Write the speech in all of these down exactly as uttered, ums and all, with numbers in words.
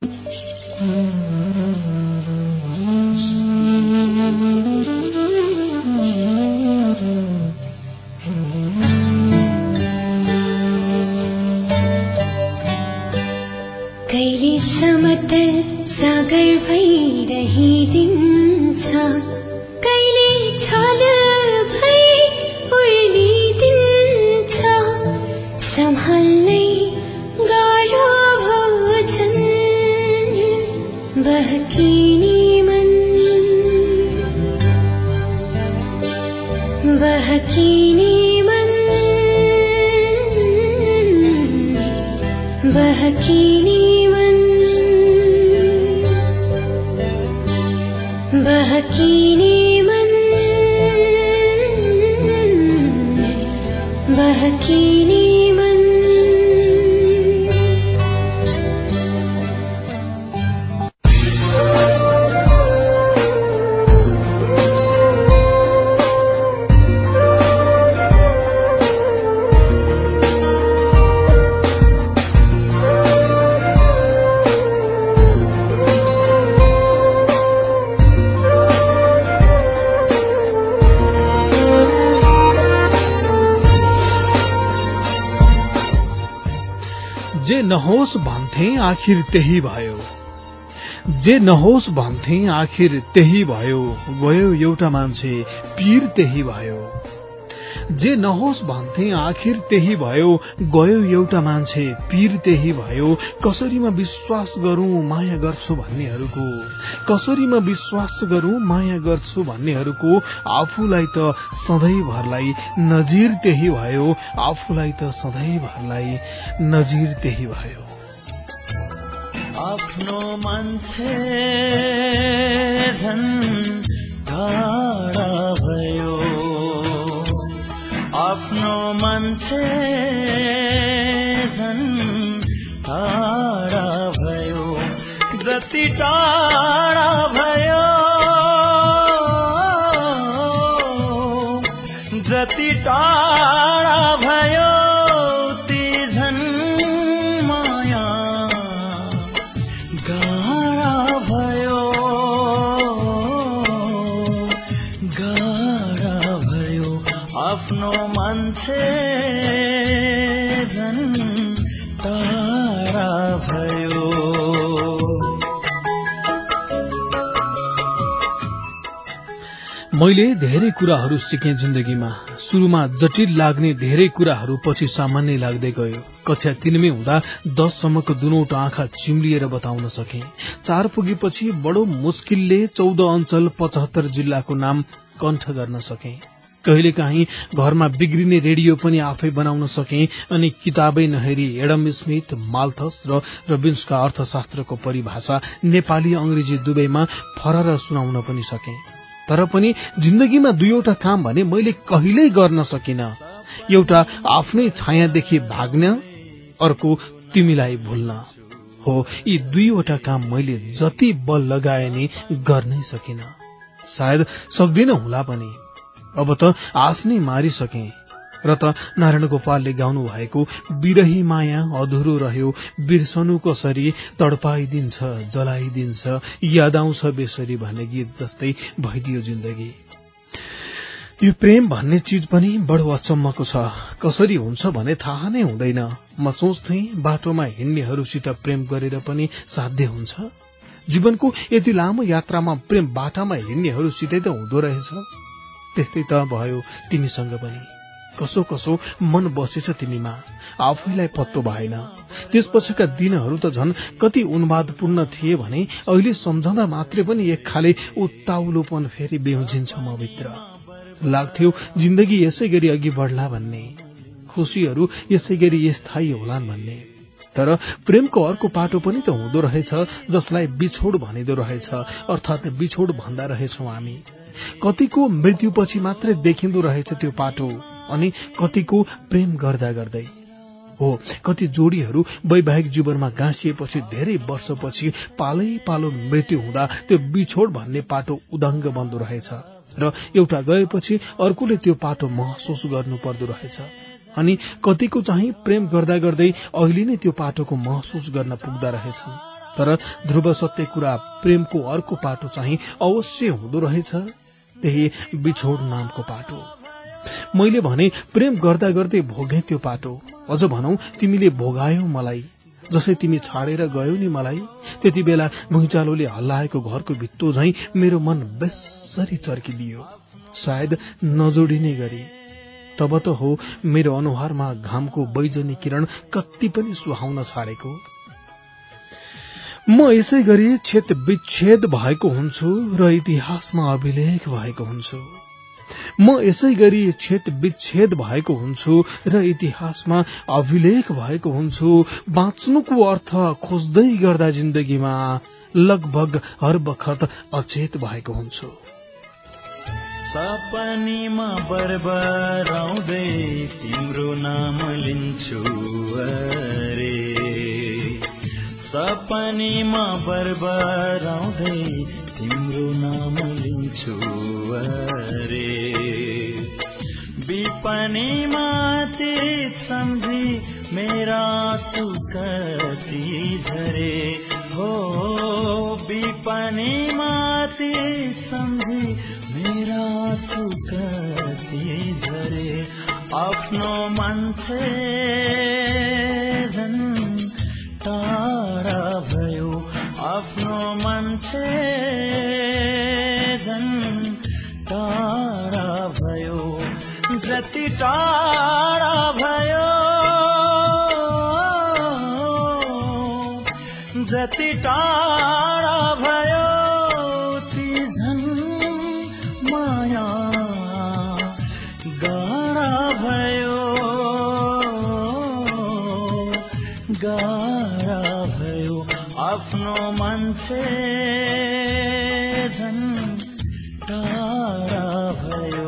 कहिले समतल सागर भइरहिदिन्छ, कहिले छल भई उर्लिदिन्छ, सम्हाल्नै गाह्रो भोजन बहकिने मन, बहकिने मन, बहकिने बहकिने मन, बहकिने मन। जे नहोस् भन्थे आखिर त्यही भयो, जे नहोस् भन्थे आखिर त्यही भयो, गयो एउटा मान्छे पीर त्यही भयो। जे नहोस् भन्थे आखिर त्यही भयो, गयो एउटा मान्छे पीर त्यही भयो। कसरीमा विश्वास गरौं माया गर्छु भन्नेहरूको, कसरीमा विश्वास गरौं माया गर्छु भन्नेहरूको, आफूलाई त सधैँभरलाई नजिर त्यही भयो, आफूलाई त सधैँभरलाई नजिर त्यही भयो। आफ्नो मान्छे झन् टाढा भयो, आफ्नो मान्छे झन् टाढा भयो, जति टाढा भयो, जति टाढा भयो, ती झन् माया गाह्रा भयो, गाह्रा भयो। आफ्नो मान्छे झन् टाढा भयो। मैले धेरै कुराहरू सिकेँ जिन्दगीमा। सुरुमा जटिल लाग्ने धेरै कुराहरू पछि सामान्य लाग्दै गयो। कक्षा तीनमै हुँदा दससम्मको दुनौटा आँखा चिम्लिएर बताउन सके। चार पुगेपछि बडो मुस्किलले चौध अञ्चल पचहत्तर जिल्लाको नाम कण्ठ गर्न सके। कहिलेकाहीँ घरमा बिग्रिने रेडियो पनि आफै बनाउन सके अनि किताबै नहेरी एडम स्मिथ, माल्थस र रबिन्सका अर्थशास्त्रको परिभाषा नेपाली अंग्रेजी दुवैमा फरर सुनाउन पनि सके। तर पनि जिन्दगीमा दुईवटा काम भने मैले कहिल्यै गर्न सकिन। एउटा आफ्नै छायादेखि भाग्न, अर्को तिमीलाई भुल्न। हो, यी दुईवटा काम मैले जति बल लगाए नि गर्नै सकिन। सायद सक्दिन होला पनि। अब त आश नै मारिसके। र त नारायण गोपालले गाउनु भएको बिरही माया अधुरो रह्यो, बिर्सनु कसरी, तडपाइदिन्छ, जलाइदिन्छ, याद आउँछ बेसरी भन्ने गीत जस्तै भइदियो जिन्दगी। यो प्रेम भन्ने चीज पनि बडो अचम्मको छ। कसरी हुन्छ भने थाहा नै हुँदैन। म सोच्थे बाटोमा हिँड्नेहरूसित प्रेम गरेर पनि साध्य हुन्छ। जीवनको यति लामो यात्रामा प्रेम बाटामा हिँड्नेहरूसितै त हुँदो रहेछ। त्यस्तै त भयो तिमीसँग पनि। कसो कसो मन बसेछ तिमीमा, आफैलाई पत्तो भएन। त्यसपछिका दिनहरू त झन् कति उन्मादपूर्ण थिए भने अहिले सम्झँदा मात्रै पनि एक खाले उत्ताउलोपन फेरि बेउजिन्छ म भित्र। लाग्थ्यो जिन्दगी यसै गरी अघि बढ्ला भन्ने, खुशीहरू यसै गरी स्थायी होलान् भन्ने। तर प्रेमको अर्को पाटो पनि त हुँदो रहेछ जसलाई बिछोड भनिदो रहेछ, अर्थात् बिछोड भन्दा रहेछौं हामी। कतिको मृत्युपछि मात्रै देखिँदो रहेछ त्यो पाटो, अनि कतिको प्रेम गर्दा गर्दै। हो, कति जोडीहरू वैवाहिक जीवनमा गाँसिएपछि धेरै वर्षपछि पालै पालो मृत्यु हुँदा त्यो बिछोड भन्ने पाटो उदङ्ग बन्दो रहेछ र एउटा गएपछि अर्कोले त्यो पाटो महसुस गर्नु पर्दो रहेछ। अनि कतिको चाहिँ प्रेम गर्दा गर्दै अहिले नै त्यो पाटोको महसुस गर्न पुग्दा रहेछन्। तर ध्रुव सत्य कुरा प्रेमको अर्को पाटो चाहिँ अवश्य हुँदो रहेछ, त्यही बिछोड नामको पाटो। मैले भने प्रेम गर्दा गर्दै भोगे त्यो पाटो, अझ भनौ तिमीले भोगायौ मलाई, जसै तिमी छाडेर गयौ नि मलाई। त्यति बेला भुइँचालोले हल्लाएको घरको भित्तो झैं मेरो मन बेसरी चर्किदियो, सायद नजोडिने गरी। तब त हो मेरो अनुहारमा घामको बैजनी किरण कति पनि सुहाउन छाडेको। म यसै गरी छेद विच्छेद भएको हुन्छु र इतिहासमा अभिलेख भएको हुन्छु। म यसै गरी छेद विच्छेद भएको हुन्छु र इतिहासमा अभिलेख भएको हुन्छु। बाँच्नुको अर्थ खोज्दै गर्दा जिन्दगीमा लगभग हर बखत अचेत भएको हुन्छु। सपनीमा बरबराउँदै तिम्रो नाम लिन्छु अरे, सपनीमा बरबराउँदै तिम्रो नाम लिन्छु अरे, विपनीमा तीत सम्झी मेरा सुकती झरे हो, विपनीमा तीत सम्झी मेरा सुकती झरे। आफ्नो मान्छे झन् टाढा भयो, आफ्नो मान्छे झन् टाढा भयो, जति टाढा भयो जति टाढा भयो ती झन् माया गाढा भयो, गाढा भयो। आफ्नो मान्छे झन् टाढा भयो।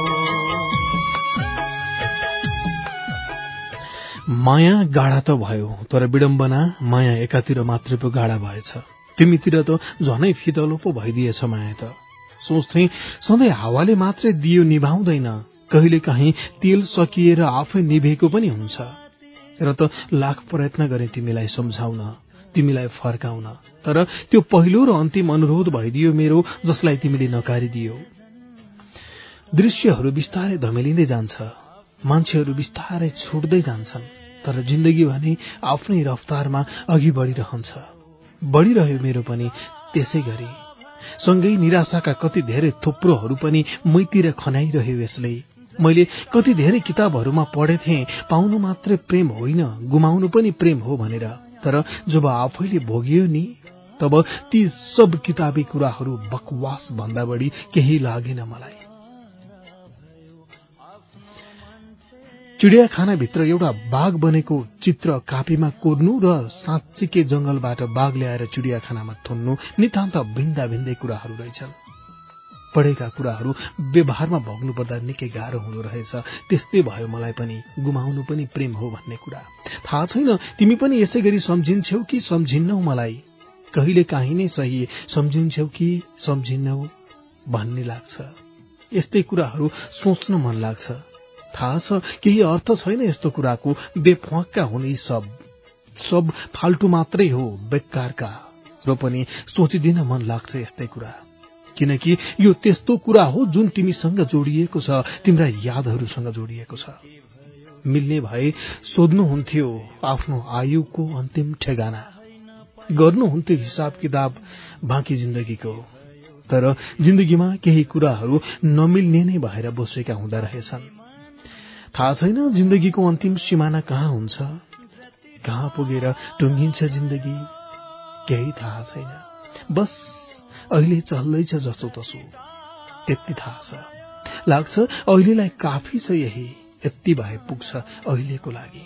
माया गाढा त भयो, तर विडम्बना माया एकातिर मात्र पो गाढा भएछ। तिमीतिर त झनै फितलो पो भइदिएछ माया त। सोच्थे सधैँ हावाले मात्रै दियो निभाउँदैन, कहिले काहीँ तेल सकिएर आफै निभेको पनि हुन्छ। र त लाख प्रयत्न गरे तिमीलाई सम्झाउन, तिमीलाई फर्काउन, तर त्यो पहिलो र अन्तिम अनुरोध भइदियो मेरो, जसलाई तिमीले नकारिदियो। दृश्यहरू बिस्तारै धमेलिँदै जान्छ, मान्छेहरू बिस्तारै छुट्दै जान्छन्, तर जिन्दगी भने आफ्नै रफ्तारमा अघि बढिरहन्छ। बढिरह्यो मेरो पनि त्यसै गरी। सँगै निराशाका कति धेरै थुप्रोहरू पनि मैतिर खनाइरह्यो यसले। मैले कति धेरै किताबहरूमा पढेथे पाउनु मात्रै प्रेम होइन, गुमाउनु पनि प्रेम हो भनेर, तर जब आफैले भोगियो नि तब ती सब किताबी कुराहरू बकवास भन्दा बढी केही लागेन मलाई। चिडियाखानाभित्र एउटा बाघ बनेको चित्र कापीमा कोर्नु र साँच्चीकै जंगलबाट बाघ ल्याएर चिडियाखानामा थुन्नु नितान्त भिन्दा भिन्दै कुराहरू रहेछन्। पढेका कुराहरू व्यवहारमा भोग्नु पर्दा निकै गाह्रो हुँदो रहेछ। त्यस्तै भयो मलाई पनि, गुमाउनु पनि प्रेम हो भन्ने कुरा। थाहा छैन तिमी पनि यसै गरी सम्झिन्छौ कि सम्झिन्नौ मलाई, कहिले काहीँ नै सही सम्झिन्छौ कि सम्झिन्नौ भन्ने लाग्छ। यस्तै कुराहरू सोच्न मन लाग्छ। थाहा छ केही अर्थ छैन यस्तो कुराको, बेफाक्का हुने सब सब फाल्टु मात्रै हो, बेकारका। र पनि सोचिदिन मन लाग्छ यस्तै कुरा, किनकि यो त्यस्तो कुरा हो जुन तिमीसँग जोडिएको छ, तिम्रा यादहरूसँग जोडिएको छ। मिल्ने भए सोध्नुहुन्थ्यो आफ्नो आयुको अन्तिम ठेगाना, गर्नुहुन्थ्यो हिसाब किताब बाँकी जिन्दगीको, तर जिन्दगीमा केही कुराहरू नमिल्ने नै भएर बसेका हुँदा रहेछन्। थाहा छैन जिन्दगीको अन्तिम सिमाना कहाँ हुन्छ, कहाँ पुगेर टुङ्गिन्छ जिन्दगी, केही थाहा छैन। बस अहिले चल्दैछ जसो तसो, त्यति थाहा छ। लाग्छ अहिलेलाई काफी छ, यही यति भए पुग्छ अहिलेको लागि।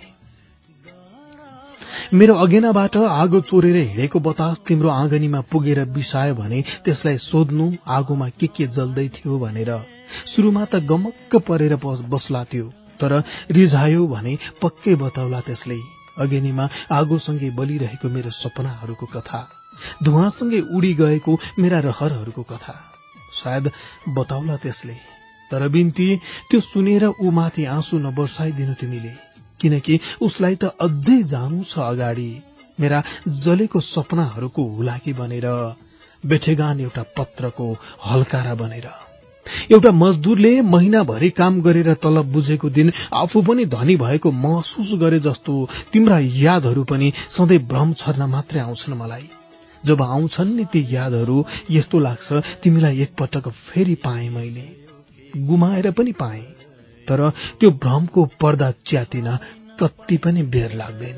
मेरो अगेनाबाट आगो चोरेर हिँडेको बतास तिम्रो आँगनीमा पुगेर बिसायो भने त्यसलाई सोध्नु आगोमा के के जल्दै थियो भनेर। सुरुमा त गमक्क परेर बस्ला त्यो, तर रिझायो भने पक्कै बताउला त्यसले। अगेनीमा आगोसँगै बलिरहेको मेरो सपनाहरूको कथा, धुवासँगै उडी गएको मेरा रहरहरूको कथा सायद बताउला त्यसले। तर बिन्ती त्यो सुनेर ऊ माथि आँसु नबर्साइदिनु तिमीले, किनकि उसलाई त अझै जानु छ अगाडि, मेरा जलेको सपनाहरूको हुलाकी बनेर, बेठेगान एउटा पत्रको हल्कारा बनेर। एउटा मजदुरले महिनाभरि काम गरेर तलब बुझेको दिन आफू पनि धनी भएको महसुस गरे जस्तो तिम्रा यादहरू पनि सधैँ भ्रम छर्न मात्रै आउँछन् मलाई। जब आउँछन् नि ती यादहरू, यस्तो लाग्छ तिमीलाई एकपटक फेरि पाएँ मैले, गुमाएर पनि पाएँ, तर त्यो भ्रमको पर्दा च्यातिन कति पनि बेर लाग्दैन।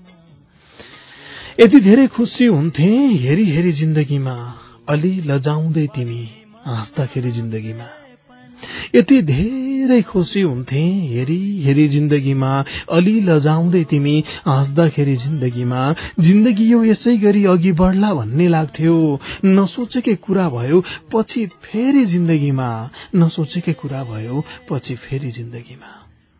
यति धेरै खुसी हुन्थे हेरी हेरी जिन्दगीमा, अलि लजाउँदै तिमी हाँस्दाखेरि जिन्दगीमा। यति धेरै खुसी हुन्थे हेरी हेरी जिन्दगीमा, अलि लजाउँदै तिमी हाँस्दाखेरि जिन्दगीमा। जिन्दगी यो यसै गरी अघि बढ्ला भन्ने लाग्थ्यो, नसोचेकै कुरा भयो पछि फेरि जिन्दगीमा, नसोचेकै कुरा भयो पछि फेरि जिन्दगीमा।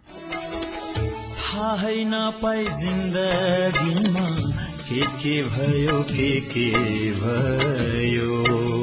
थाहै नपाई जिन्दगीमा के के भयो के के भयो,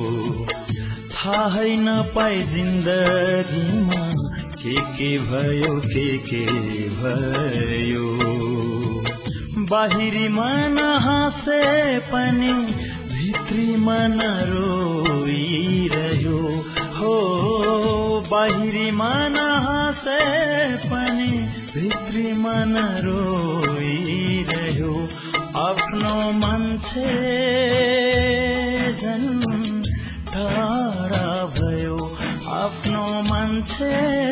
थाहै नपाई जिन्दगीमा के के भयो के के भयो। बाहिरी मन हाँसे पनि भित्री मन रोइरह्यो हो, बाहिरी मन हाँसे पनि भित्री मन रोइरह्यो। आफ्नो मान्छे झन् टाढा भयो, आफ्नो मान्छे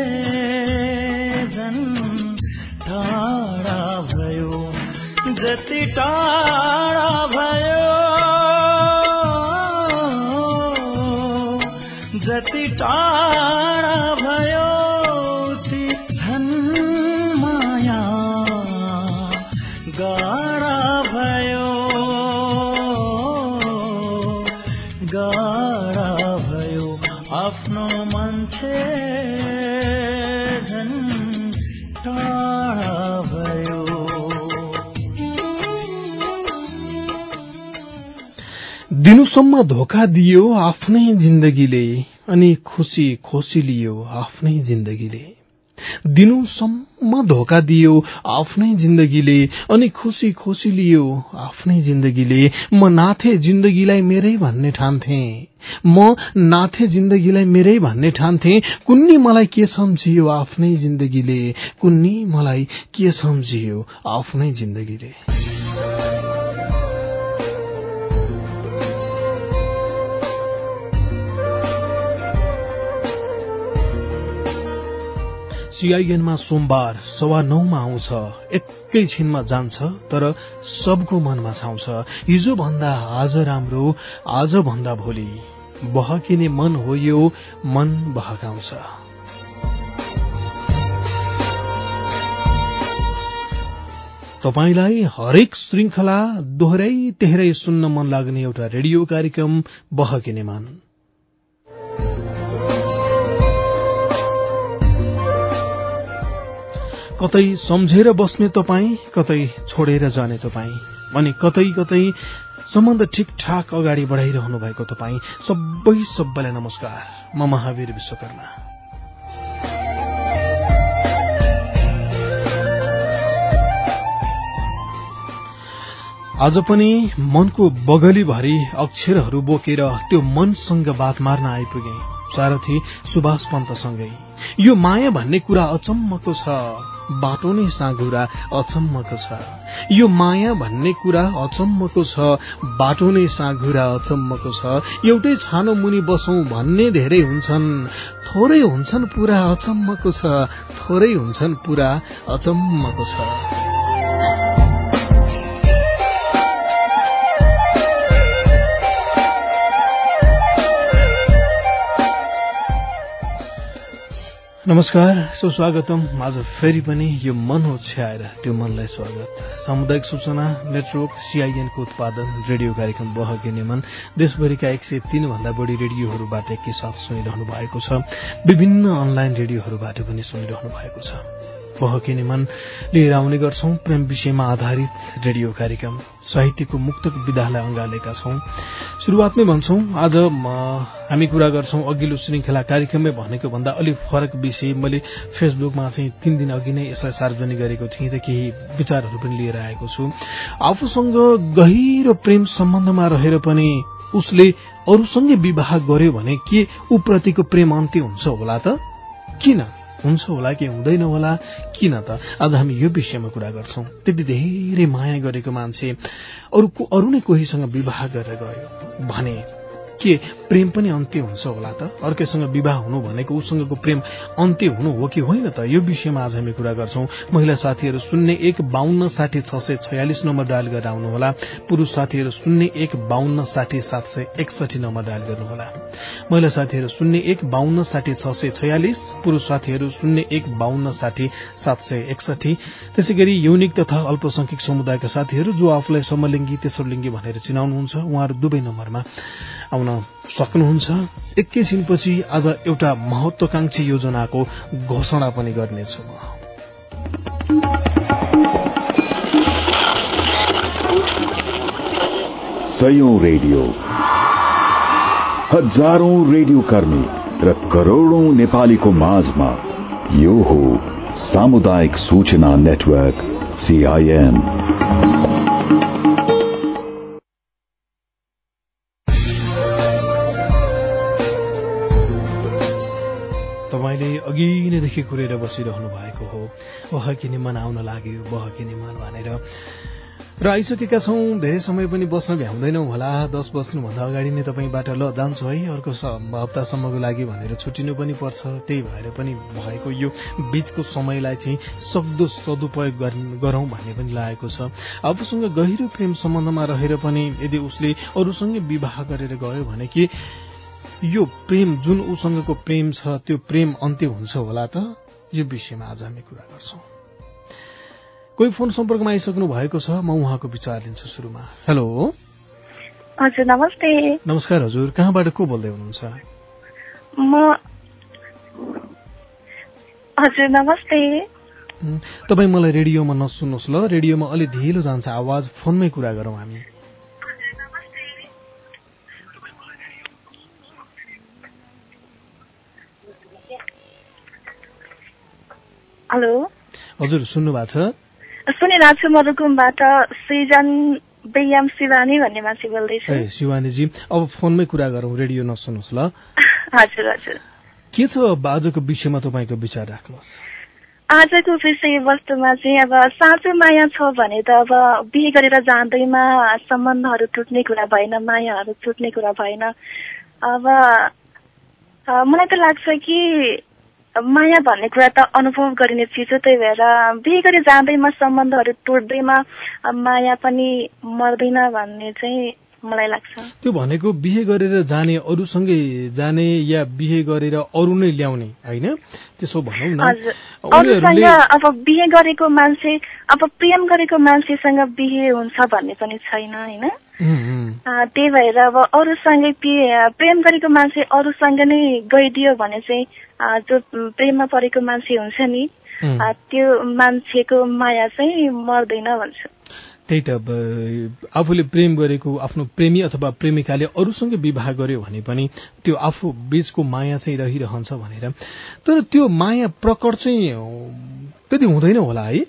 झन् टाढा भयो। जति टाढा भयो, जति टाढा भयो ती झन् माया गाढा भयो, गाढा भयो। आफ्नो मान्छे झन् टाढा भयो। दिनुसम्म धोका दियो आफ्नै जिन्दगीले, अनि खुसी खोसी लियो आफ्नै जिन्दगीले। दिनुसम्म धोका दियो आफ्नै जिन्दगीले, अनि खुसी खोसी लियो आफ्नै जिन्दगीले। म नाथे जिन्दगीलाई मेरै भन्ने ठान्थे, म नाथे जिन्दगीलाई मेरै भन्ने ठान्थे। कुन्नी मलाई के सम्झियो आफ्नै जिन्दगीले, कुन्नी मलाई के सम्झियो आफ्नै जिन्दगीले। सीआईएनमा सोमबार सवा नौमा आउँछ, एकैछिनमा जान्छ, तर सबको मनमा छाउँछ। हिजो भन्दा आज राम्रो, आज भन्दा भोलि, बहकिने मन हो यो, मन बहकाउँछ। तपाईलाई हरेक श्रृंखला दोहोरै तेह्रै सुन्न मन लाग्ने एउटा रेडियो कार्यक्रम बहकिने मन। कतै सम्झेर बस्ने तपाई, कतै छोडेर जाने तपाई, अनि कतै कतै सम्बन्ध ठिकठाक अगाडि बढाइरहनु भएको तपाई सबै सबैलाई नमस्कार। म महावीर विश्वकर्मा। आज पनि मनको बगली भरी अक्षरहरू बोकेर त्यो मनसँग बात मार्न आइपुगे, सारथी सुभाष पन्तसँगै। यो माया भन्ने कुरा अचम्मको छ, बाटो नै साँघुरा अचम्मको छ। यो माया भन्ने कुरा अचम्मको छ, बाटो नै साँघुरा अचम्मको छ। एउटै छानो मुनि बसौं भन्ने धेरै हुन्छन्, थोरै हुन्छन् पुरा अचम्मको छ, थोरै हुन्छन् पुरा अचम्मको छ। नमस्कार, सुस्वागतम। आज फेरि पनि यो मन ओछ्याएर त्यो मनलाई स्वागत। सामुदायिक सूचना नेटवर्क सीआईएन को उत्पादन रेडियो कार्यक्रम बहकिने मन देशभरिका एक सय तीन भन्दा बढ़ी रेडियोहरूबाट एकैसाथ सुनिरहनु भएको छ। विभिन्न अनलाइन रेडियोहरूबाट पनि सुनिरहनु भएको छ। बहकिने मन लिएर आउने गर्छौं प्रेम विषयमा आधारित रेडियो कार्यक्रम साहित्यको मुक्तक विधालाई अंगालेका छौं। शुरूआतमै भन्छौं आज हामी कुरा गर्छौं अघिल्लो श्रृंखला कार्यक्रममै भनेको भन्दा अलि फरक विषय। मैले फेसबुकमा चाहिँ तीन दिन अघि नै यसलाई सार्वजनिक गरेको थिएँ र केही विचारहरू पनि लिएर आएको छु। आफूसँग गहिरो प्रेम सम्बन्धमा रहेर पनि उसले अरूसँगै विवाह गर्यो भने के ऊ प्रतिको प्रेम अन्त्य हुन्छ होला त? किन हुन्छ होला कि हुँदैन होला? किन त? आज हामी यो विषयमा कुरा गर्छौं। त्यति धेरै माया गरेको मान्छे अरू अरू नै कोहीसँग विवाह गरेर गयो भने के प्रेम पनि अन्त्य हुन्छ होला त? अर्कैसँग विवाह हुनु भनेको उसँगको प्रेम अन्त्य हुनु हो कि होइन त? यो विषयमा आज हामी कुरा गर्छौं। महिला साथीहरू शून्य एक बाहन्न साठी छ सय छयालिस नम्बर डायल गरेर आउनुहोला। पुरूष साथीहरू शून्य एक बाहन्न साठी सात सय एकसठी नम्बर डायल गर्नुहोला। महिला साथीहरू शून्य एक बाहन्न साठी छ सय छयालिस, पुरूष साथीहरू शून्य एक बाहन्न साठी सात सय एकसठी। त्यसै गरी यौनिक तथा अल्पसंख्यक समुदायका साथीहरू जो आफूलाई समलिङ्गी तेस्रोलिङ्गी भनेर चिनाउनुहुन्छ उहाँहरू दुवै नम्बरमा आउन सक्नुहुन्छ। एकैछिनपछि आज एउटा महत्वाकांक्षी योजनाको घोषणा पनि गर्नेछु म। सयौं रेडियो, हजारौं रेडियो कर्मी र करोड़ौं नेपालीको माझमा यो हो सामुदायिक सूचना नेटवर्क सीआईएन। अघि नैदेखि कुरेर बसिरहनु भएको हो बहकिने मन आउन लाग्यो बहकिने मन भनेर र आइसकेका छौं। धेरै समय पनि बस्न भ्याउँदैनौ होला। दस बज्नुभन्दा अगाडि नै तपाईबाट ल जान्छु है अर्को हप्तासम्मको लागि भनेर छुट्टिनु पनि पर्छ। त्यही भएर पनि भएको यो बीचको समयलाई चाहिँ सक्दो सदुपयोग गरौं भन्ने पनि लागेको छ। आफूसँग गहिरो प्रेम सम्बन्धमा रहेर पनि यदि उसले अरूसँगै विवाह गरेर गयो भने कि यो प्रेम जुन उसँगको प्रेम छ त्यो प्रेम अन्त्य हुन्छ होला त? यो विषयमा आज हामी कुरा गर्छौं। कोही फोन सम्पर्कमा आइसक्नु भएको छ, म उहाँको विचार लिन्छु सुरुमा। हेलो हजुर नमस्ते। नमस्कार हजुर, कहाँबाट को बोल्दै हुनुहुन्छ? म हजुर नमस्ते। तपाई मलाई रेडियोमा नसुन्नुहोस् ल, रेडियोमा अलि ढिलो जान्छ आवाज, फोनमै कुरा गरौं हामी। हेलो हजुर सुन्नु भएको छ? सुनिरहेको छु। म रुकुमबाट सृजन बेयाम शिवानी भन्ने मान्छे बोल्दैछु। ए शिवानीजी, अब फोनमै कुरा गरौं, रेडियो नसुन्नुहोस् ल। हजुर हजुर। के छ आजको विषयमा तपाईको विचार राख्नुहोस्। आजको विषय वस्तुमा चाहिँ अब साँचो माया छ भने त अब बिहे गरेर जाँदैमा सम्बन्धहरू टुट्ने कुरा भएन, मायाहरू टुट्ने कुरा भएन। अब मलाई त लाग्छ कि माया भन्ने कुरा त अनुभव गरिने चिज हो। त्यही भएर बिहे गरी जाँदैमा सम्बन्धहरू टुट्दैमा माया पनि मर्दैन भन्ने चाहिँ मलाई लाग्छ। त्यो भनेको बिहे गरेर जाने, अरूसँगै जाने या बिहे गरेर अरू नै ल्याउने होइन, त्यसो भनौँ न। अरूसँग अब बिहे गरेको मान्छे, अब प्रेम गरेको मान्छेसँग बिहे हुन्छ भन्ने पनि छैन होइन। त्यही भएर अब अरूसँगै प्रेम गरेको मान्छे अरूसँग नै गइदियो भने चाहिँ जो प्रेममा परेको मान्छे हुन्छ नि त्यो मान्छेको माया चाहिँ मर्दैन भन्छु। त्यही त, आफूले प्रेम गरेको आफ्नो प्रेमी अथवा प्रेमिकाले अरूसँग विवाह गर्यो भने पनि त्यो आफू बीचको माया चाहिँ रहिरहन्छ भनेर। तर त्यो माया प्रकट चाहिँ त्यति हुँदैन होला है?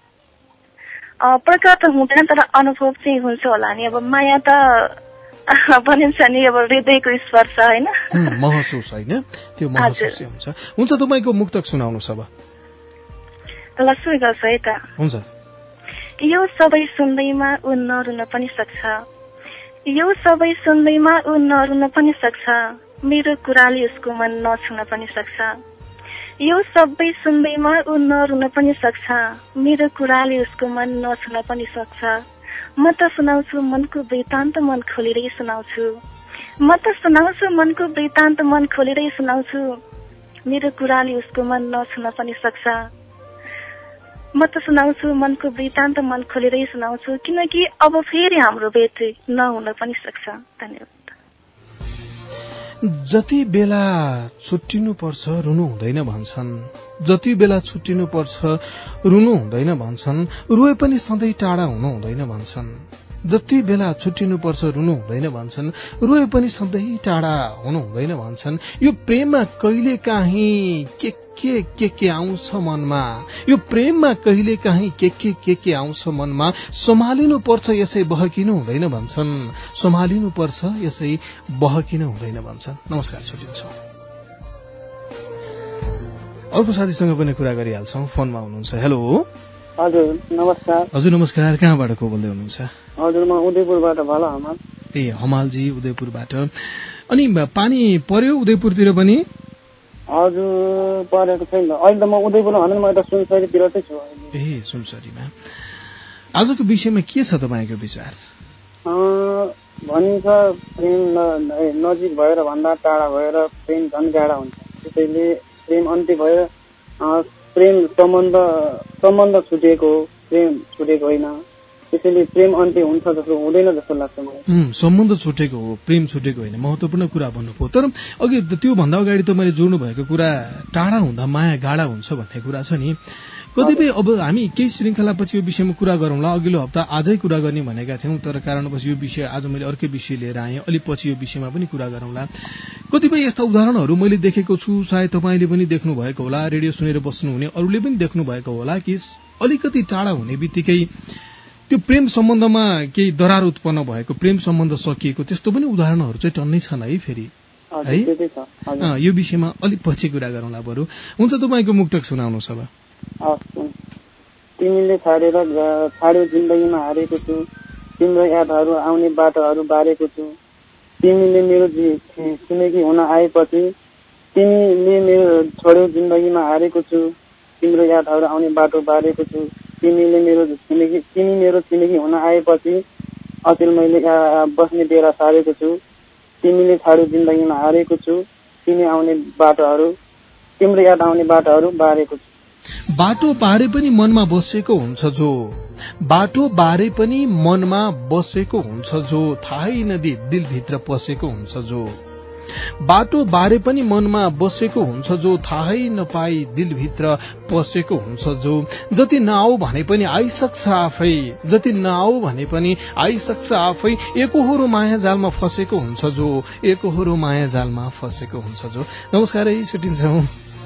प्रकट त हुँदैन, तर अनुभव चाहिँ हुन्छ होला नि। अब माया त भनिन्छ नि अब हृदयको स्पर्श होइन, महसुस होइन, त्यो महसुस हुन्छ। हुन्छ, तपाईको मुक्तक सुनाउनुहोस् अब। ल सुरु गर्छु है त। हुन्छ। यो सबै सुन्दैमा ऊ नरुन पनि सक्छ, यो सबै सुन्दैमा ऊ नरुन पनि सक्छ, मेरो कुराले उसको मन नछुन पनि सक्छ। यो सबै सुन्दैमा ऊ नरुन पनि सक्छ, मेरो कुराले उसको मन नछुन पनि सक्छ। म त सुनाउँछु मनको वृत्तान्त मन खोलेरै सुनाउँछु, म त सुनाउँछु मनको वृत्तान्त मन खोलेरै सुनाउँछु, मेरो कुराले उसको मन नछुन पनि सक्छ। म त सुनाउँछु मनको वृत्तान्त मन खोलेरै सुनाउँछु, किनकि अब फेरि हाम्रो भेट नहुन पनि सक्छ। धन्यवाद। जति बेला छुट्टिनु पर्छ रुनु हुँदैन भन्छन्, जति बेला छुट्टिनु पर्छ रुनु हुँदैन भन्छन्, रोए पनि सधैँ टाढा हुनु हुँदैन भन्छन्, जति बेला छुट्टिनु पर्छ रुनु हुँदैन भन्छन्, रोए पनि सधैँ टाढा हुनु हुँदैन भन्छन्। यो प्रेममा कहिले काहीँ के के के के आउँछ मनमा, यो प्रेममा कहिले काहीँ के के के के आउँछ मनमा, सम्हालिनु पर्छ यसै बहकिनु हुँदैन भन्छन्, सम्हालिनु पर्छ यसै बहकिनु हुँदैन भन्छन्। नमस्कार, छुट्टिन्छौँ। अर्को साथीसँग पनि कुरा गरिहाल्छौँ, फोनमा हुनुहुन्छ। हेलो। हजुर नमस्कार। हजुर नमस्कार, कहाँबाट को बोल्दै हुनुहुन्छ? हजुर म उदयपुरबाट भला हमाल। ए हमालजी उदयपुरबाट। अनि पानी पर्यो उदयपुरतिर पनि? हजुर परेको छैन अहिले त म उदयपुर भन्दा म यता सुनसरीतिर चाहिँ छु। ए सुनसरीमा। आजको विषयमा के छ तपाईँको विचार? भनिन्छ प्रेम नजिक भएर भन्दा टाढा भएर प्रेम झन् गाढा हुन्छ, त्यसैले प्रेम अन्त्य भएर प्रेम सम्बन्ध सम्बन्ध छुटेको हो, प्रेम छुटेको होइन, त्यसैले प्रेम अन्त्य हुन्छ जस्तो हुँदैन जस्तो लाग्छ मलाई। सम्बन्ध छुटेको हो, प्रेम छुटेको होइन, महत्वपूर्ण कुरा भन्नुभयो। तर अघि त्यो भन्दा अगाडि त मैले जोड्नु भएको कुरा टाढा हुँदा माया गाढा हुन्छ भन्ने कुरा छ नि। कतिपय अब हामी केही श्रृङ्खलापछि यो विषयमा कुरा गरौँला, अघिल्लो हप्ता आजै कुरा गर्ने भनेका थियौं, तर कारणवश यो विषय आज मैले अर्कै विषय लिएर आएँ, अलि पछि यो विषयमा पनि कुरा गरौँला। कतिपय यस्ता उदाहरणहरू मैले देखेको छु, सायद तपाईँले पनि देख्नु भएको होला, रेडियो सुनेर बस्नुहुने अरूले पनि देख्नु भएको होला कि अलिकति टाढा हुने बित्तिकै त्यो प्रेम सम्बन्धमा केही दरार उत्पन्न भएको, प्रेम सम्बन्ध सकिएको, त्यस्तो पनि उदाहरणहरू चाहिँ टन्नै छन् है फेरि है। यो विषयमा अलिक पछि कुरा गरौँला बरु। हुन्छ, तपाईँको मुक्तक सुनाउनुहोस् अब। तिमीले छाडेर छाड्यो जिन्दगीमा हारेको छु, तिम्रो यादहरू आउने बाटोहरू बारेको छु, तिमीले मेरो छिमेकी हुन आएपछि, तिमीले मेरो छोड्यो जिन्दगीमा हारेको छु, तिम्रो यादहरू आउने बाटो बारेको छु, तिमीले मेरो छिमेकी तिमी मेरो छिमेकी हुन आएपछि अचेल मैले बस्ने डेरा सारेको छु, तिमीले छाड्यो जिन्दगीमा हारेको छु, तिमी आउने बाटोहरू तिम्रो याद आउने बाटोहरू बारेको छु। बाटो बारे पनि मनमा बसेको हुन्छ जो, बाटो बारे पनि मनमा बसेको हुन्छ जो, थाहै नदी दिलभित्र पसेको हुन्छ जो, बाटो बारे पनि मनमा बसेको हुन्छ जो, थाहै नपाई दिलभित्र पसेको हुन्छ जो, जति नआऊ भने पनि आइसक्छ आफै, जति नआऊ भने पनि आइसक्छ आफै, एकहोरो माया जालमा फसेको हुन्छ जो, एकहोरो माया जालमा फसेको हुन्छ जो। नमस्कार, छुट्टिन्छौँ।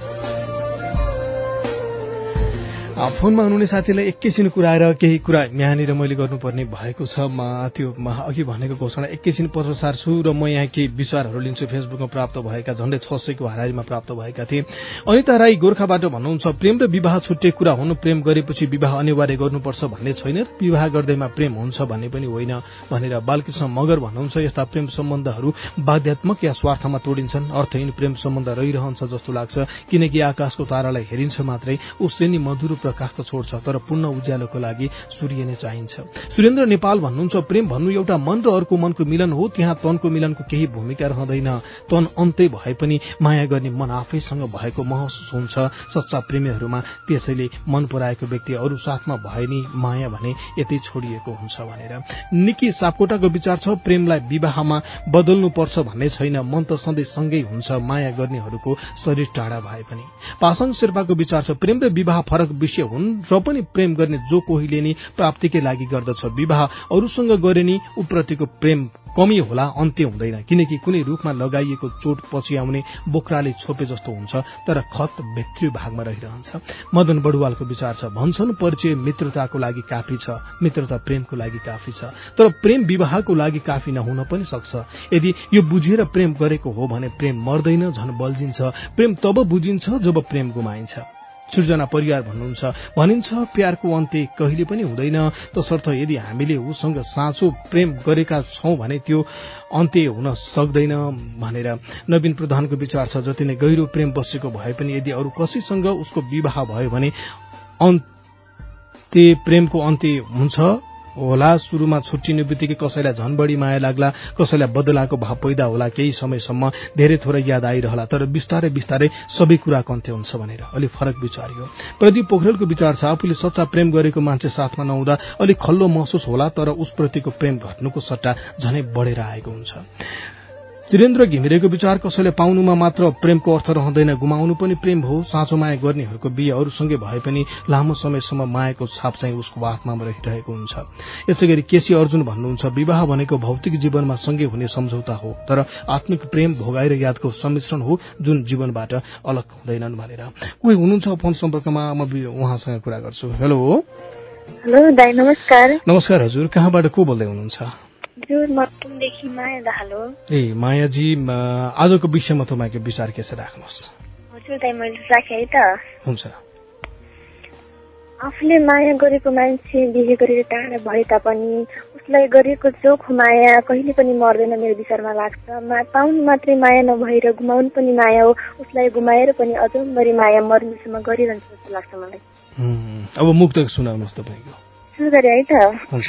फोनमा हुनुहुने साथीलाई एकैछिन कुराएर केही कुरा यहाँनिर मैले गर्नुपर्ने भएको छ। म त्यो अघि भनेको घोषणा एकैछिन पत्रसार छु र म यहाँ केही विचारहरू लिन्छु। फेसबुकमा प्राप्त भएका झण्डै छ सयको हाराहारीमा प्राप्त भएका थिए। अनिता राई गोर्खाबाट भन्नुहुन्छ, प्रेम र विवाह छुट्टिएको कुरा हुनु, प्रेम गरेपछि विवाह अनिवार्य गर्नुपर्छ भन्ने छैन, विवाह गर्दैमा प्रेम हुन्छ भन्ने पनि होइन भनेर बालकृष्ण मगर भन्नुहुन्छ। यस्ता प्रेम सम्बन्धहरू बाध्यात्मक या स्वार्थमा तोडिन्छन्, अर्थहीन प्रेम सम्बन्ध रहिरहन्छ जस्तो लाग्छ, किनकि आकाशको तारालाई हेरिन्छ मात्रै, उसले नि मधुर प्रकाश त छोड्छ, तर पूर्ण उज्यालोको लागि सूर्य नै चाहिन्छ। सुरेन्द्र नेपाल भन्नुहुन्छ, प्रेम भन्नु एउटा मन र अर्को मनको मिलन हो, त्यहाँ तनको मिलनको केही भूमिका रहँदैन, तन अन्तै भए पनि माया गर्ने मन आफैसँग भएको महसुस हुन्छ सच्चा प्रेमीहरूमा। त्यसैले मन पराएको व्यक्ति अरू साथमा भए नि माया भने यतै छोडिएको हुन्छ भनेर। निकी सापकोटाको विचार छ, प्रेमलाई विवाहमा बदल्नु पर्छ भन्ने छैन, मन त सधैँ सँगै हुन्छ, माया गर्नेहरूको शरीर टाढा भए पनि। पासाङ शेर्पाको विचार छ, प्रेम र विवाह फरक विषय हुन् र पनि प्रेम गर्ने जो कोहीले नि प्राप्तिकै लागि गर्दछ, विवाह अरूसँग गरे नि उप्रतिको प्रेम कमी होला, अन्त्य हुँदैन, किनकि कुनै रूपमा लगाइएको चोट पछि आउने बोक्राले छोपे जस्तो हुन्छ, तर खत भित्री भागमा रहिरहन्छ। मदन बडुवालको विचार छ, भन्छन् परिचय मित्रताको लागि काफी छ, मित्रता प्रेमको लागि काफी छ, तर प्रेम विवाहको लागि काफी नहुन पनि सक्छ। यदि यो बुझेर प्रेम गरेको हो भने प्रेम मर्दैन, झन बल्झिन्छ। प्रेम तब बुझिन्छ जब प्रेम गुमाइन्छ। सृजना परिवार भन्नुहुन्छ, भनिन्छ प्यारको अन्त्य कहिले पनि हुँदैन, तसर्थ यदि हामीले उसँग साँचो प्रेम गरेका छौं भने त्यो अन्त्य हुन सक्दैन भनेर। नवीन प्रधानको विचार छ, जति नै गहिरो प्रेम बसेको भए पनि यदि अरू कसैसँग उसको विवाह भयो भने अन्त्य प्रेमको अन्त्य हुन्छ होला। सुरुमा छुट्टिने बित्तिकै कसैलाई झन बढी माया लाग्ला, कसैलाई बदलाको भाव पैदा होला, केही समयसम्म धेरै थोरै याद आइरहला, तर बिस्तारै बिस्तारै सबै कुराको अन्त्य हुन्छ भनेर। अलि फरक विचार यो। प्रदीप पोखरेलको विचार छ, आफूले सच्चा प्रेम गरेको मान्छे साथमा नहुँदा अलिक खल्लो महसुस होला, तर उसप्रतिको प्रेम घट्नुको सट्टा झनै बढेर आएको हुन्छ। चिरेन्द्र घिमिरेको विचार कसैले पाउनुमा मात्र प्रेमको अर्थ रहँदैन, गुमाउनु पनि प्रेम हो। साँचो माया गर्नेहरूको बिहे अरूसँगै भए पनि लामो समयसम्म मायाको छाप चाहिँ उसको आत्मामा रहिरहेको हुन्छ। यसै गरी केसी अर्जुन भन्नुहुन्छ, विवाह भनेको भौतिक जीवनमा सँगै हुने सम्झौता हो, तर आत्मिक प्रेम भोगाइ र यादको सम्मिश्रण हो जुन जीवनबाट अलग हुँदैनन् भनेर। कोही हुनुहुन्छ फोन सम्पर्कमा, म उहाँसँग कुरा गर्छु। हेलो हेलो दाइ, नमस्कार। नमस्कार हजुर, कहाँबाट को बोल्दै हुनुहुन्छ? हजुर, म कुमदेखि माया दाहाल हो। ए मायाजी, आजको विषयमा तपाईँको विचार के छ राख्नुहोस्। हजुर दाइ, मैले राखेँ है त। हुन्छ। आफूले माया गरेको मान्छे बिहे गरेर टाढा भए तापनि उसलाई गरेको चोखो माया कहिले पनि मर्दैन मेरो विचारमा लाग्छ। मा पाउनु मात्रै माया नभएर गुमाउनु पनि माया हो। उसलाई गुमाएर पनि अझम्बरी माया मर्नुसम्म गरिरहन्छ जस्तो लाग्छ मलाई। अब मुक्तक सुनाउनुहोस् तपाईँको। सुरु गरे है त। हुन्छ।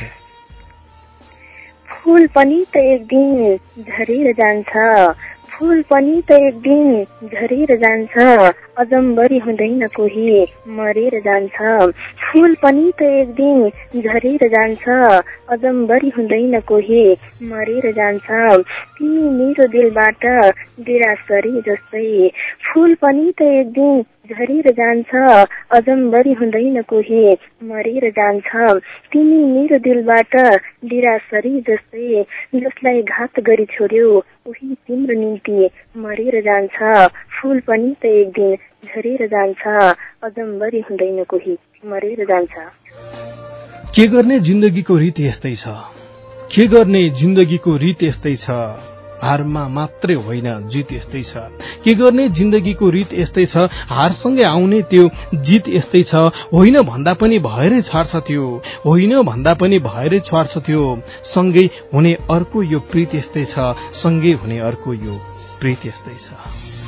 फूल पनि त एक दिन झरेर जान्छ, फूल पनि त एक दिन झरेर जान्छ, अजम्बरी हुँदैन कोही मरेर जान्छ। फूल पनि त एक दिन झरेर जान्छ, अजम्बरी हुँदैन कोही मरेर जान्छ। तिमी मेरो दिलबाट बिरासरी जस्तै, फूल पनि त एक दिन झरेर जान्छ, अजम्बरी हुँदैन कोही मरेर जान्छ। तिमी मेरो दिलबाट बिरासरी जस्तै, जसलाई घात गरी छोड्यो उही तिम्रो निम्ति मरेर जान्छ। फूल पनि त एक दिन झरेर जान्छ, अजम्बरी हुँदैन कोही मरेर जान्छ। के गर्ने जिन्दगीको रीत यस्तै छ, के गर्ने जिन्दगीको रीत यस्तै छ, हारमा मात्रै होइन जित यस्तै छ। के गर्ने जिन्दगीको रीत यस्तै छ, हारसँगै आउने त्यो जित यस्तै छ। होइन भन्दा पनि भएरै छाड्छ त्यो, होइन भन्दा पनि भएरै छाड्छ त्यो। सँगै हुने अर्को यो प्रीत यस्तै छ, सँगै हुने अर्को यो प्रीत यस्तै छ।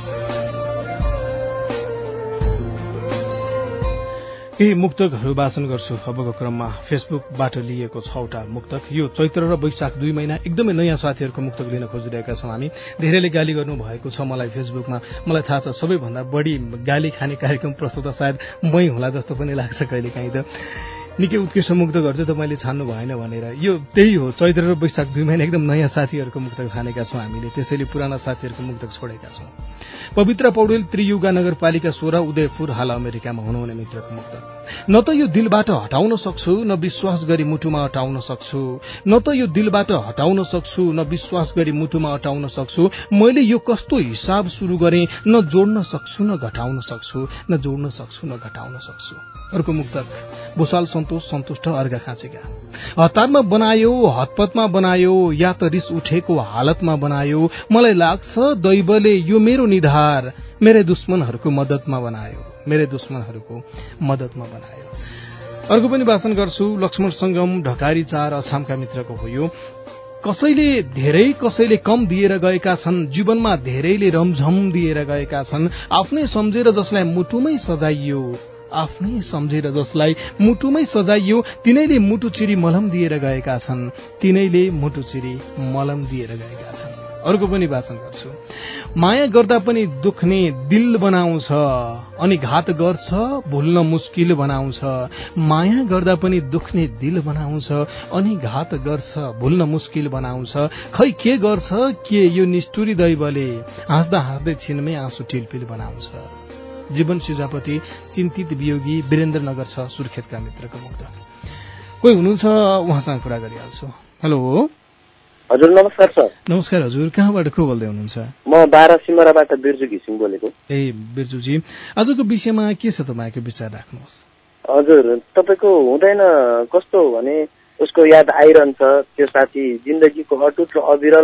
केही मुक्तकहरू वाचन गर्छु अबको क्रममा। फेसबुकबाट लिएको छवटा मुक्तक। यो चैत्र र वैशाख दुई महिना एकदमै नयाँ साथीहरूको मुक्तक लिन खोजिरहेका छौं हामी। धेरैले गाली गर्नु भएको छ मलाई फेसबुकमा। मलाई थाहा छ सबैभन्दा बढी गाली खाने कार्यक्रम प्रस्तुता सायद मै होला जस्तो पनि लाग्छ कहिलेकाहीँ त। निकै उत्कृष्ट मुक्तकहरू चाहिँ तपाईँले छान्नु भएन भनेर। यो त्यही हो, चैत्र र वैशाख दुई महिना एकदम नयाँ साथीहरूको मुक्तक छानेका छौं हामीले, त्यसैले पुराना साथीहरूको मुक्तक छोडेका छौं। पवित्र पौडेल, त्रियुगा नगरपालिका सोह्र, उदयपुर, हाल अमेरिकामा हुनुहुने मित्रको मुक्तक। न त यो दिलबाट हटाउन सक्छु, न विश्वास गरी मुटुमा अटाउन सक्छु, न त यो दिलबाट हटाउन सक्छु, न विश्वास गरी मुटुमा अटाउन सक्छु। मैले यो कस्तो हिसाब शुरू गरेँ, न जोड्न सक्छु न घटाउन सक्छु, न जोड्न सक्छु न घटाउन सक्छु। अर्को मुक्तक भूषाल सन्तोष सन्तुष्ट, अर्घा खाँचेका। हतारमा बनायो, हतपतमा बनायो, या त रिस उठेको हालतमा बनायो। मलाई लाग्छ दैवले यो मेरो निधार मेरै दुश्मनहरूको मद्दतमा बनायो, मेरै दुश्मनहरूको मद्दतमा बनायो। अर्को पनि वाचन गर्छु। लक्ष्मण संगम, ढकारी चार, अछामका मित्रको हो यो। कसैले धेरै कसैले कम दिएर गएका छन्, जीवनमा धेरैले रमझम दिएर गएका छन्। आफ्नै सम्झेर जसलाई मुटुमै सजाइयो, आफ्नै सम्झेर जसलाई मुटुमै सजाइयो, तिनैले मुटु चिरी मलम दिएर गएका छन्, तिनैले मुटु चिरी मलम दिएर गएका छन्। अर्को पनि वाचन गर्छु। माया गर्दा पनि दुख्ने दिल बनाउँछ, अनि घात गर्छ भुल्न मुस्किल बनाउँछ। माया गर्दा पनि दुख्ने दिल बनाउँछ, अनि घात गर्छ भुल्न मुस्किल बनाउँछ। खै के गर्छ के यो निष्ठुरी दैवले, हाँस्दा हाँस्दै छिनमै आँसु टिलपिल बनाउँछ। जीवन सिजापति, चिन्तित वियोगी, वीरेन्द्रनगर छ, सुर्खेतका मित्रको मुक्तक। कोही हुनुहुन्छ उहाँसँग कुरा गरिहाल्छु। हेलो हजुर, नमस्कार सर। नमस्कार हजुर, कहाँबाट को बोल्दै हुनुहुन्छ? म बाह्र सिमराबाट बिर्जु घिसिङ बोलेको। ए बिर्जुजी, आजको विषयमा के छ तपाईँको विचार राख्नुहोस्। हजुर, तपाईँको हुँदैन कस्तो भने उसको याद आइरहन्छ, त्यो साथी जिन्दगीको अटुट र अविरल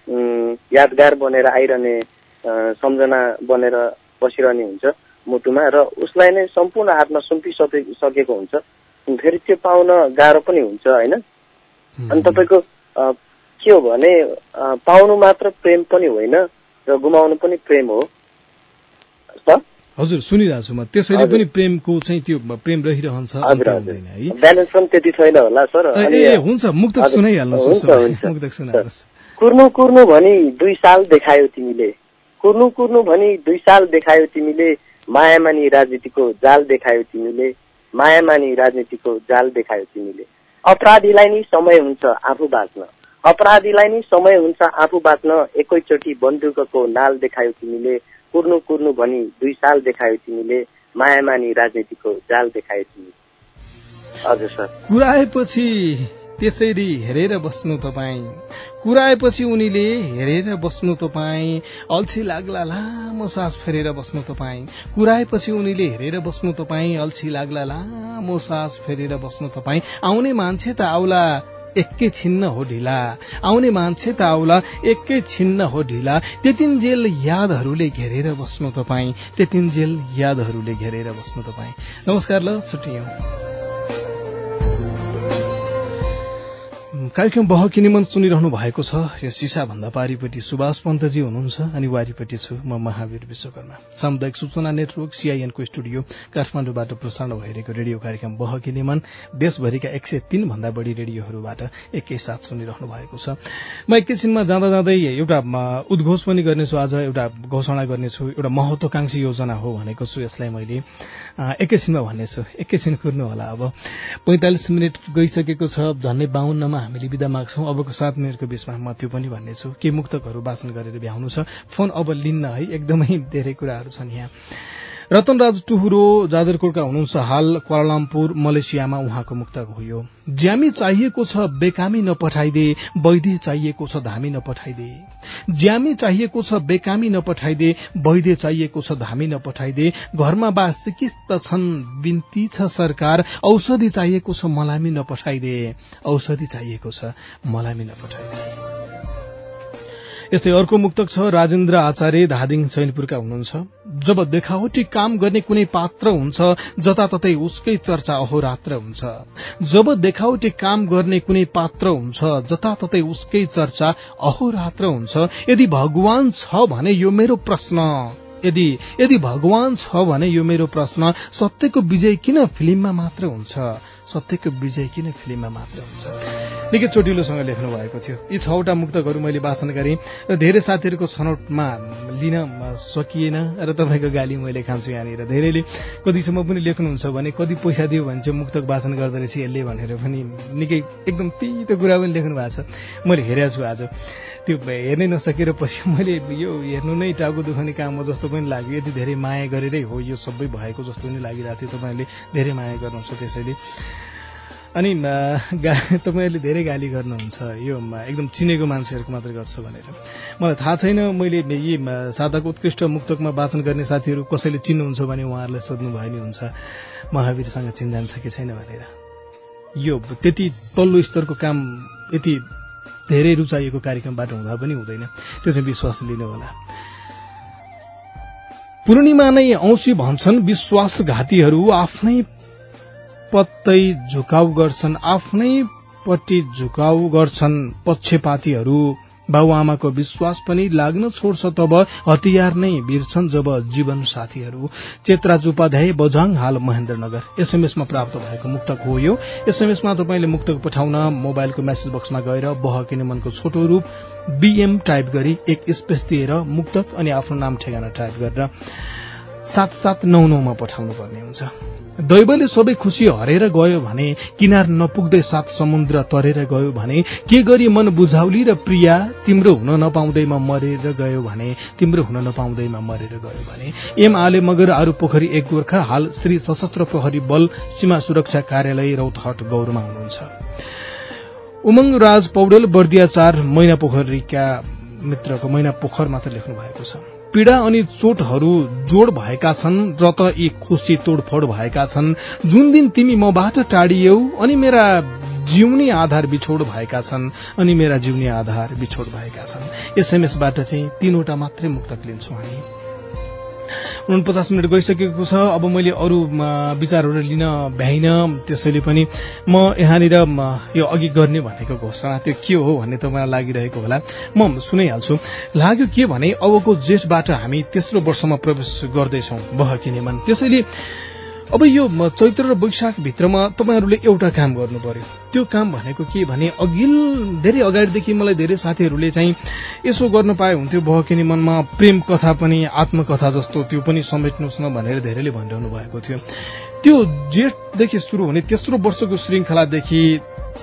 यादगार बनेर आइरहने, सम्झना बनेर बसिरहने हुन्छ मुटुमा, र उसलाई नै सम्पूर्ण हातमा सुम्पिसकेको हुन्छ। फेरि त्यो पाउन गाह्रो पनि हुन्छ होइन। अनि तपाईँको के हो भने पाउनु मात्र प्रेम पनि होइन र गुमाउनु पनि प्रेम हो। हजुर सुनिरहेको छु म, त्यसैले पनि प्रेमको चाहिँ त्यो प्रेम रहिरहन्छ, ब्यालेन्स पनि त्यति छैन होला सर। ए हुन्छ, मुक्तक सुनाइहाल्नुहोस्। मुक्तक सुनाइहाल्नुहोस्। कुर्नु कुर्नु भनी दुई साल देखायो तिमीले, कुर्नु कुर्नु भनी दुई साल देखायो तिमीले, मायामानी राजनीतिको जाल देखायो तिमीले, मायामानी राजनीतिको जाल देखायो तिमीले। अपराधीलाई नि समय हुन्छ आफू बाँच्न, अपराधीलाई नि समय हुन्छ आफू बाँच्न एकैचोटि बन्दुकको नाल देखायो तिमीले कुर्नु कुर्नु भनी दुई साल देखायो तिमीले मायामानी राजनीतिको जाल देखायो तिमीले। हजुर सर। कुराएपछि त्यसरी हेरेर बस्नु तपाईँ, कुराएपछि उनीले हेरेर बस्नु तपाईँ, अल्छी लाग्ला लामो सास फेरेर बस्नु तपाईँ, कुराएपछि उनीले हेरेर बस्नु तपाईँ, अल्छी लाग्ला लामो सास फेरेर बस्नु तपाईँ। आउने मान्छे त आउला एकै छिन्न हो ढिला, आउने मान्छे त आउला एकै छिन्न हो ढिला, त्यतिन्जेल यादहरूले घेरेर बस्नु तपाईँ, त्यतिन्जेल यादहरूले घेरेर बस्नु तपाईँ। नमस्कार, ल छुट्टियौं। कार्यक्रम बहकिने मन सुनिरहनु भएको छ। यो सिसा भन्दा पारिपट्टि सुभाष पन्तजी हुनुहुन्छ अनि वारिपट्टि छु म महावीर विश्वकर्मा। सामुदायिक सूचना नेटवर्क सीआईएनको स्टुडियो काठमाडौँबाट प्रसारण भइरहेको रेडियो कार्यक्रम बहकिने मन देशभरिका एक सय तीन भन्दा बढ़ी रेडियोहरूबाट एकैसाथ सुनिरहनु भएको छ। म एकैछिनमा जाँदा जाँदै एउटा उद्घोष पनि गर्नेछु, आज एउटा घोषणा गर्नेछु, एउटा महत्वाकांक्षी योजना हो भनेको छु। यसलाई मैले एकैछिनमा भन्नेछु, एकैछिन कुर्नु होला। अब पैंतालिस मिनट गइसकेको छ, झन्डै बाहन्नमा हामीले विदा माग्छौं। अबको सात मिनटको बीचमा म त्यो पनि भन्नेछु के मुक्तकहरू वाचन गरेर भ्याउनु छ। फोन अब लिन्न है, एकदमै धेरै कुराहरू छन् यहाँ। रतनराज टुहुरो जाजरकोटका हुनुहुन्छ, हाल क्वालालम्पुर मलेसियामा। उहाँको मुक्तक हो यो। ज्यामी चाहिएको छ बेकामी नपठाइदे, वैद्य चाहिएको छ धामी नपठाइदे, ज्यामी चाहिएको छ बेकामी नपठाइदे, वैद्य चाहिएको छ धामी नपठाइदे, घरमा बा सिकिस्त छन् बिन्ती छ सरकार, औषधि चाहिएको छ मलामी नपठाइदे, औषधि चाहिएको छ मलामी नपठाइदे। यस्तै अर्को मुक्तक छ, राजेन्द्र आचार्य धादिङ चैनपुरका हुनुहुन्छ। जब देखावटी काम गर्ने कुनै पात्र हुन्छ, जताततै उसकै चर्चा अहोरात्र हुन्छ, जब देखावटी काम गर्ने कुनै पात्र हुन्छ, जताततै उसकै चर्चा अहोरात्र हुन्छ। यदि भगवान छ भने यो मेरो प्रश्न, यदि यदि भगवान छ भने यो मेरो प्रश्न, सत्यको विजय किन फिल्ममा मात्र हुन्छ, सत्यको विजय किन फिल्ममा मात्र हुन्छ। निकै चोटिलोसँग लेख्नु भएको थियो। यी छवटा मुक्तकहरू मैले वाचन गरेँ र धेरै साथीहरूको छनौटमा लिन सकिएन र तपाईँको गाली मैले खान्छु यहाँनिर। धेरैले कतिसम्म पनि लेख्नुहुन्छ भने कति पैसा दियो भने चाहिँ मुक्तक वाचन गर्दो रहेछ यसले भनेर पनि निकै एकदम तितो कुरा पनि लेख्नु भएको छ। मैले हेरेको छु आज, त्यो हेर्नै नसकेर पछि मैले यो हेर्नु नै टाउको दुखाउने काम हो जस्तो पनि लाग्यो। यति धेरै माया गरेरै हो यो सबै भएको जस्तो पनि लागिरहेको थियो। तपाईँहरूले धेरै माया गर्नुहुन्छ त्यसैले, अनि तपाईँहरूले धेरै गाली गर्नुहुन्छ यो एकदम चिनेको मान्छेहरूको मात्र गर्छ भनेर। मलाई थाहा छैन, मैले यी साधाको उत्कृष्ट मुक्तकमा वाचन गर्ने साथीहरू कसैले चिन्नुहुन्छ भने उहाँहरूलाई सोध्नु भयो नि हुन्छ महावीरसँग चिन्जान छ कि छैन भनेर। यो त्यति तल्लो स्तरको काम यति धेरै रुचाइएको कार्यक्रमबाट हुँदा पनि हुँदैन, त्यो चाहिँ विश्वास लिनु होला। पूर्णिमा नै औँसी भन्छन् विश्वासघातीहरू, आफ्नै पत्तै झुकाउ गर्छन्, आफ्नै पट्टि झुकाउ गर्छन् पक्षपातीहरू। बाबुआमाको विश्वास पनि लाग्न छोड्छ तब, हतियार नै भिर्छन् जब जीवन साथीहरू। चेतराज उपाध्याय, बझाङ, हाल महेन्द्रनगर। एसएमएसमा प्राप्त भएको मुक्तक हो यो। एसएमएसमा तपाईँले मुक्तक पठाउन मोबाइलको मेसेज बक्समा गएर बहकिने मनको छोटो रूप बीएम टाइप गरी एक स्पेस दिएर मुक्तक अनि आफ्नो नाम ठेगाना टाइप गरेर सात सात नौ नौमा पठाउनु पर्ने हुन्छ। दैवले सबै खुशी हरेर गयो भने, किनार नपुग्दै सात समुद्र तरेर गयो भने, के गरी मन बुझाउली र प्रिया, तिम्रो हुन नपाउँदैमा मरेर गयो भने, तिम्रो हुन नपाउँदैमा मरेर गयो भने। एम आले मगर आरू पोखरी एक गोर्खा, हाल श्री सशस्त्र प्रहरी बल सीमा सुरक्षा कार्यालय रौतहट गौरमा हुनुहुन्छ। उमंग राज पौडेल, बर्दिया चार, मैना पोखरीका मित्रको मैना पोखर मात्र लेख्नु भएको छ। पीड़ा अनि चोटहरू जोड भएका छन् र त यी खुशी तोडफोड भएका छन्। जुन दिन तिमी मबाट टाढियौ अनि मेरा जिउने आधार बिछोड भएका छन्, अनि मेरा जिउने आधार बिछोड भएका छन्। एसएमएसबाट चाहिँ तीनवटा मात्रै मुक्तक लिन्छौं हामी। उनपचास मिनट गइसकेको छ। अब मैले अरू विचारहरू लिन भ्याइन, त्यसैले पनि म यहाँनिर यो अघि गर्ने भनेको घोषणा त्यो के हो भन्ने तपाईँलाई लागिरहेको होला, म सुनाइहाल्छु। लाग्यो के भने अबको जेठबाट हामी तेस्रो वर्षमा प्रवेश गर्दैछौं बहकिने मन। त्यसैले अब यो चैत्र र वैशाख भित्रमा तपाईहरूले एउटा काम गर्नु पर्यो। त्यो काम भनेको के भने अघिल धेरै अगाडिदेखि मलाई धेरै साथीहरूले चाहिँ यसो गर्न पाए हुन्थ्यो बहकिने मनमा, प्रेम कथा पनि आत्मकथा जस्तो त्यो पनि समेट्नुहोस् न भनेर धेरैले भनिरहनु भएको थियो। त्यो जेठदेखि सुरु हुने तेस्रो वर्षको श्रृंखलादेखि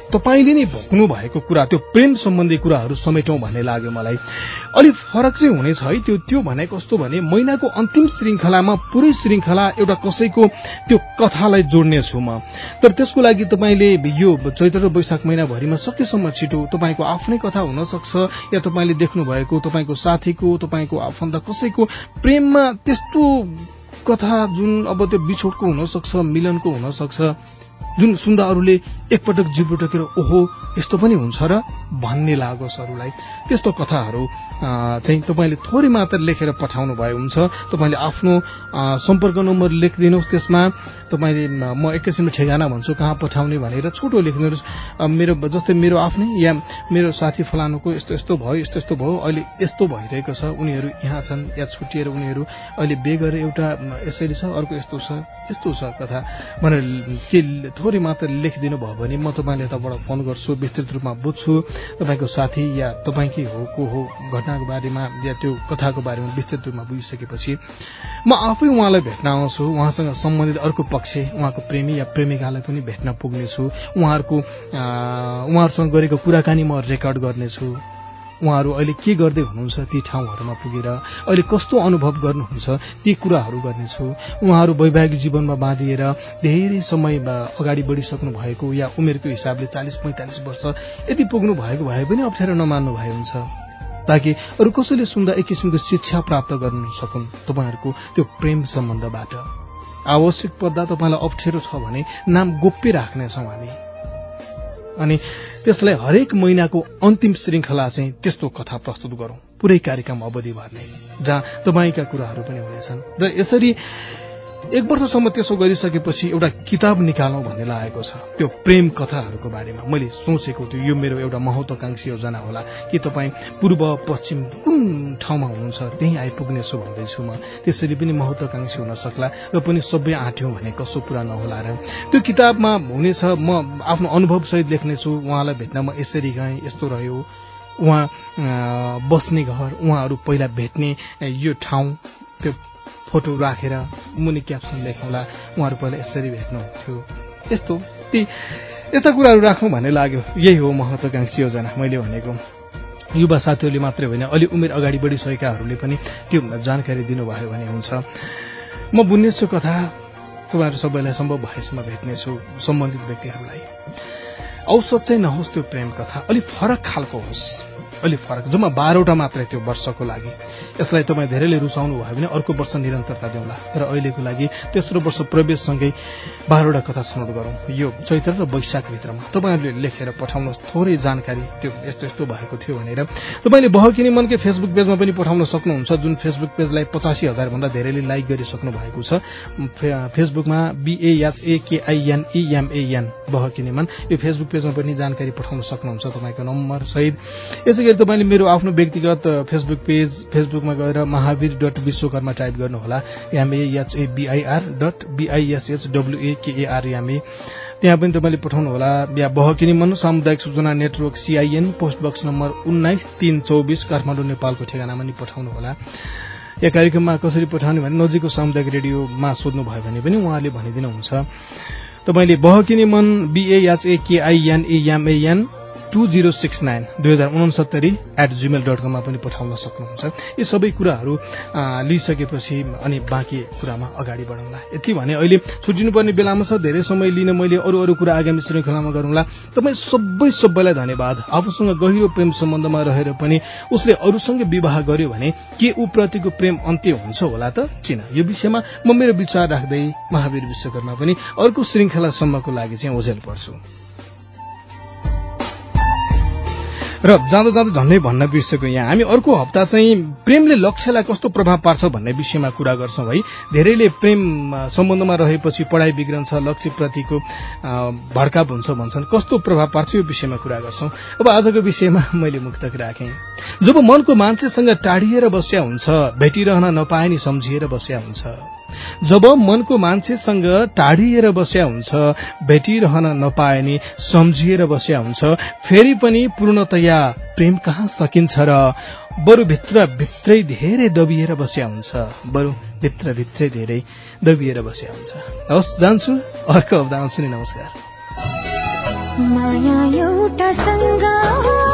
तपाईँले नै भोग्नु भएको कुरा त्यो प्रेम सम्बन्धी कुराहरू समेटौं भन्ने लाग्यो मलाई। अलि फरक चाहिँ हुनेछ है त्यो त्यो भने कस्तो भने महिनाको अन्तिम श्रृंखलामा पुरै श्रृंखला एउटा कसैको त्यो कथालाई जोड्नेछु म। तर त्यसको लागि तपाईँले यो चैत्र र वैशाख महिनाभरिमा सकेसम्म छिटो तपाईँको आफ्नै कथा हुन सक्छ या तपाईँले देख्नु भएको तपाईँको साथीको तपाईँको आफन्त कसैको प्रेममा त्यस्तो कथा जुन अब त्यो बिछोडको हुन सक्छ, मिलनको हुन सक्छ, जुन सुन्दा अरूले एकपटक जिब्रो टकेर ओहो यस्तो पनि हुन्छ र भन्ने लागोस् अरूलाई। त्यस्तो कथाहरू चाहिँ तपाईँले थोरै मात्र लेखेर पठाउनु भए हुन्छ। तपाईँले आफ्नो सम्पर्क नम्बर लेखिदिनुहोस्, त्यसमा तपाईँले म एकैछिनमा ठेगाना भन्छु कहाँ पठाउने भनेर छोटो लेख्नुहोस्। मेरो जस्तै मेरो आफ्नै या मेरो साथी फलानुको यस्तो यस्तो भयो यस्तो यस्तो भयो अहिले यस्तो भइरहेको छ, उनीहरू यहाँ छन् या छुटिएर उनीहरू अहिले बे गरेर एउटा यसरी छ अर्को यस्तो छ यस्तो छ कथा भनेर के थोरै मात्र लेखिदिनु भयो भने म तपाईँले यताबाट फोन गर्छु, विस्तृत रूपमा बुझ्छु। तपाईँको साथी या तपाईँकै हो को हो घटनाको बारेमा या त्यो कथाको बारेमा विस्तृत रूपमा बुझिसकेपछि म आफै उहाँलाई भेट्न आउँछु। उहाँसँग सम्बन्धित अर्को पक्ष उहाँको प्रेमी या प्रेमिकालाई पनि भेट्न पुग्नेछु। उहाँहरूको उहाँहरूसँग गरेको कुराकानी म रेकर्ड गर्नेछु। उहाँहरू अहिले के गर्दै हुनुहुन्छ ती ठाउँहरूमा पुगेर अहिले कस्तो अनुभव गर्नुहुन्छ ती कुराहरू गर्नेछु। उहाँहरू वैवाहिक जीवनमा बाँधिएर धेरै समय अगाडि बढिसक्नु भएको या उमेरको हिसाबले चालीस पैंतालीस वर्ष यति पुग्नु भएको भए पनि अप्ठ्यारो नमान्नु भए हुन्छ, ताकि अरू कसैले सुन्दा एक किसिमको शिक्षा प्राप्त गर्न सकुन् तपाईँहरूको त्यो प्रेम सम्बन्धबाट। आवश्यक पर्दा तपाईँलाई अप्ठ्यारो छ भने नाम गोप्य राख्नेछौँ हामी। अनि त्यसलाई हरेक महिनाको अन्तिम श्रृंखला चाहिँ त्यस्तो कथा प्रस्तुत गरौं, पुरै कार्यक्रम अवधिभर नै, जहाँ तपाईँका कुराहरू पनि हुनेछन्। र यसरी एक वर्षसम्म त्यसो गरिसकेपछि एउटा किताब निकालौं भन्ने लागेको छ त्यो प्रेम कथाहरूको बारेमा। मैले सोचेको थियो यो मेरो एउटा महत्वाकांक्षी योजना होला कि तपाईँ पूर्व पश्चिम कुन ठाउँमा हुनुहुन्छ त्यही आइपुग्नेछु भन्दैछु म। त्यसरी पनि महत्वाकांक्षी हुन सक्ला र पनि सबै आँट्यौं भने कसो कुरा नहोला र। त्यो किताबमा हुनेछ म आफ्नो अनुभव सहित लेख्नेछु। उहाँलाई भेट्न म यसरी गएँ, यस्तो रह्यो, उहाँ बस्ने घर, उहाँहरू पहिला भेट्ने यो ठाउँ, त्यो फोटो राखेर मुनि क्याप्सन लेखौँला उहाँहरू पहिला यसरी भेट्नुहुन्थ्यो, यस्तो ती यस्ता कुराहरू राखौँ भन्ने लाग्यो। यही हो महत्वाकांक्षी योजना मैले भनेको। युवा साथीहरूले मात्रै होइन अलि उमेर अगाडि बढिसकेकाहरूले पनि त्यो जानकारी दिनुभयो भने हुन्छ। म बुन्नेछु कथा, तपाईँहरू सबैलाई सम्भव भएसम्म भेट्नेछु सम्बन्धित व्यक्तिहरूलाई। औसत चाहिँ नहोस् त्यो प्रेम कथा, अलि फरक खालको होस्, अलि फरक। जम्मा बाह्रवटा मात्रै त्यो वर्षको लागि। यसलाई तपाईँ धेरैले रुचाउनु भयो भने अर्को वर्ष निरन्तरता देऊला, तर अहिलेको लागि तेस्रो वर्ष प्रवेशसँगै बाह्रवटा कथा छनौट गरौं यो चैत्र र वैशाख भित्रमा। तपाईँहरूले लेखेर पठाउनुहोस् थोरै जानकारी त्यो यस्तो यस्तो भएको थियो भनेर। तपाईँले बहकिनी मनकै फेसबुक पेजमा पनि पठाउन सक्नुहुन्छ, जुन फेसबुक पेजलाई पचासी हजार भन्दा धेरैले लाइक गरिसक्नु भएको छ। फेसबुकमा बीएचएकेआईएनईएमएन बहकिनी मन यो फेसबुक पेजमा पनि जानकारी पठाउन सक्नुहुन्छ तपाईँको नम्बर सहित। यसै गरी तपाईँले मेरो आफ्नो व्यक्तिगत फेसबुक पेज फेसबुकमा गएर महावीर डट विश्वकर्मा टाइप गर्नुहोला, एमएएचएबीआईआर डट बीआईएसएचडब्ल्यूएकेएआरएमए, त्यहाँ पनि तपाईँले पठाउनुहोला। या बहकिनी मन सामुदायिक सूचना network CIN post box number उन्नाइस तीन चौबिस काठमाडौँ नेपालको ठेगानामा नि पठाउनुहोला। या कार्यक्रममा कसरी पठाउने भने नजिकको सामुदायिक रेडियोमा सोध्नु भयो भने पनि उहाँले भनिदिनुहुन्छ। तपाईँले बहकिनी मन BAHAKINEMN two zero six nine दुई हजार उनसत्तरी एट जीमेल डट कममा पनि पठाउन सक्नुहुन्छ। यी सबै कुराहरू लिइसकेपछि अनि बाँकी कुरामा अगाडि बढौँला। यति भने अहिले छुट्टिनुपर्ने बेलामा छ, धेरै समय लिन मैले अरू अरू कुरा आगामी श्रृंखलामा गरौँला। तपाईँ सबै सबैलाई धन्यवाद। आफूसँग गहिरो प्रेम सम्बन्धमा रहेर पनि उसले अरूसँग विवाह गर्यो भने के ऊ प्रतिको प्रेम अन्त्य हुन्छ होला त? किन? यो विषयमा म मेरो विचार राख्दै महावीर विश्वकर्मा पनि अर्को श्रृंखलासम्मको लागि चाहिँ ओझेल पर्छु। र जाँदा जाँदा झन्नै भन्न बिर्सेको, यहाँ हामी अर्को हप्ता चाहिँ प्रेमले लक्ष्यलाई कस्तो प्रभाव पार्छ भन्ने विषयमा कुरा गर्छौं है। धेरैले प्रेम सम्बन्धमा रहेपछि पढ़ाई बिग्रन्छ, लक्ष्यप्रतिको भड्काव हुन्छ भन्छन्, कस्तो प्रभाव पार्छ यो विषयमा कुरा गर्छौं। अब आजको विषयमा मैले मुक्तक राखेँ। जब मनको मान्छेसँग टाढिएर बस्या हुन्छ, भेटिरहन नपाए नि सम्झिएर बस्या हुन्छ। जब मनको मान्छेसँग टाढिएर बस्या हुन्छ, भेटिरहन नपाए नि सम्झिएर बस्या हुन्छ, फेरि पनि पूर्णतया प्रेम कहाँ सकिन्छ र बरु भित्र भित्रै धेरै दबिएर बस्या हुन्छ, बरु भित्र भित्रै धेरै दबिएर बस्या हुन्छ। हवस्, जान्छु, अर्को हप्ता आउँछु नि। नमस्कार। माया एउटा सँग